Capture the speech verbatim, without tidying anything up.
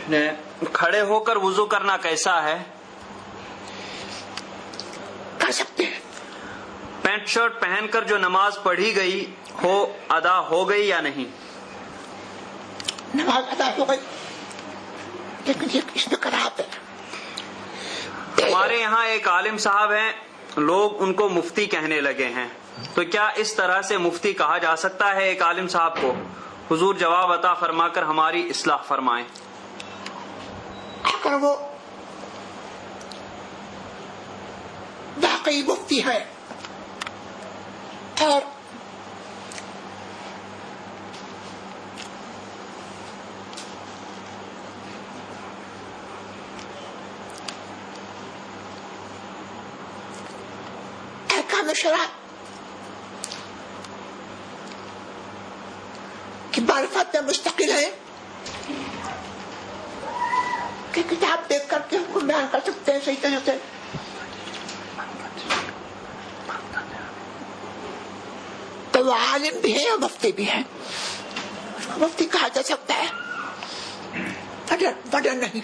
کھڑے ہو کر وضو کرنا کیسا ہے؟ کر سکتے ہیں. پینٹ شرٹ پہن کر جو نماز پڑھی گئی ہو ادا ہو گئی یا نہیں؟ نماز ادا ہو گئی، لیکن یہ اس میں کراہت ہے. ہمارے یہاں ایک عالم صاحب ہیں، لوگ ان کو مفتی کہنے لگے ہیں، تو کیا اس طرح سے مفتی کہا جا سکتا ہے ایک عالم صاحب کو؟ حضور جواب عطا فرما کر ہماری اصلاح فرمائیں. اگر وہ واقعی مفتی ہے اور احکام شرع کی معرفت میں مستقل ہے کہ کتاب دیکھ کر کے حکم بیان کر سکتے ہیں صحیح طریقے سے، تو وہ عالم بھی ہے اور مفتی بھی ہے، اس کو مفتی کہا جا سکتا ہے، وجہ نہیں.